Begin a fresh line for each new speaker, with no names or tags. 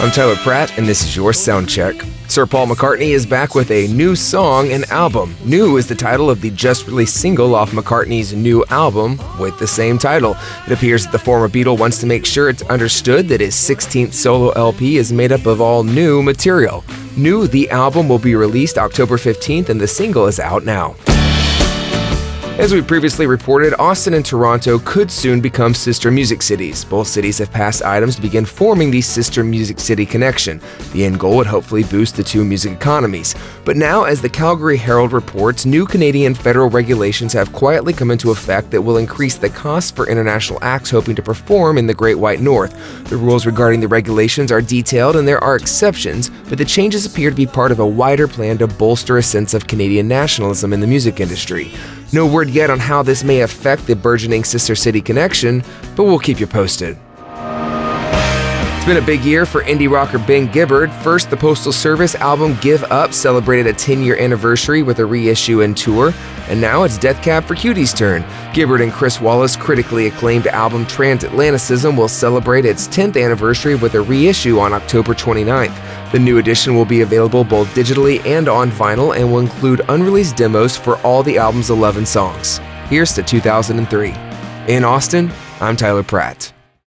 I'm Tyler Pratt, and this is your Sound Check. Sir Paul McCartney is back with a new song and album. New is the title of the just-released single off McCartney's new album with the same title. It appears that the former Beatle wants to make sure it's understood that his 16th solo LP is made up of all new material. New, the album will be released October 15th, and the single is out now. As we previously reported, Austin and Toronto could soon become sister music cities. Both cities have passed items to begin forming the sister music city connection. The end goal would hopefully boost the two music economies. But now, as the Calgary Herald reports, new Canadian federal regulations have quietly come into effect that will increase the cost for international acts hoping to perform in the Great White North. The rules regarding the regulations are detailed and there are exceptions, but the changes appear to be part of a wider plan to bolster a sense of Canadian nationalism in the music industry. No word yet on how this may affect the burgeoning sister city connection, but we'll keep you posted. It's been a big year for indie rocker Ben Gibbard. First, the Postal Service album Give Up celebrated a 10-year anniversary with a reissue and tour, and now it's Death Cab for Cutie's turn. Gibbard and Chris Wallace' critically acclaimed album Transatlanticism will celebrate its 10th anniversary with a reissue on October 29th. The new edition will be available both digitally and on vinyl and will include unreleased demos for all the album's 11 songs. Here's to 2003. In Austin, I'm Tyler Pratt.